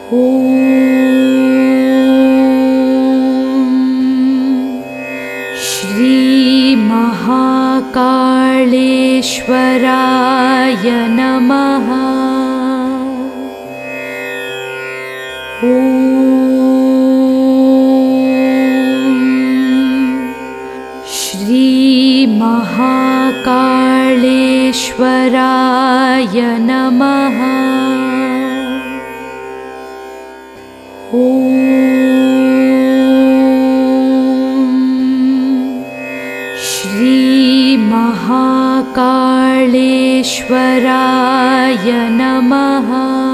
श्री महाकालेश्वराय नमः। श्री महाकालेश्वराय नमः। श्री महाकालेश्वराय नमः।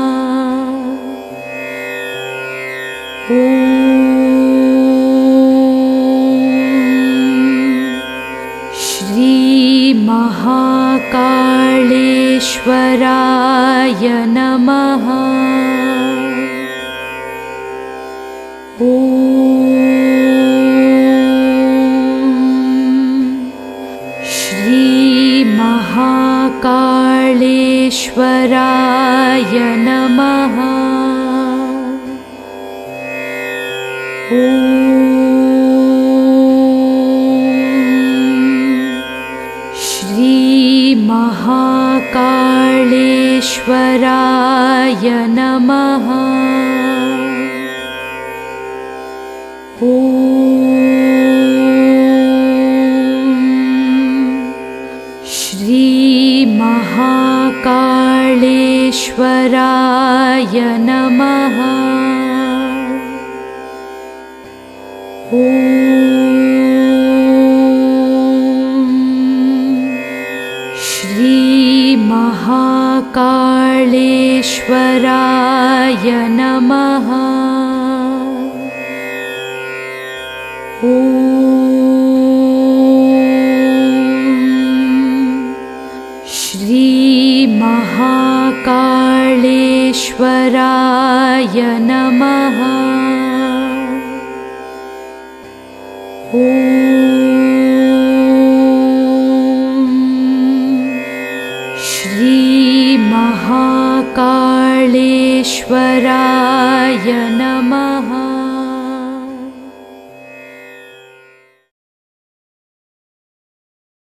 श्री महाकालेश्वराय नमः। श्री महाकालेश्वराय नमः। श्री महाकालेश्वराय नमः। श्री महाकालेश्वराय नमः। श्री महाकालेश्वराय नमः। श्री महाकालेश्वराय नमः। श्री महाकालेश्वराय नमः।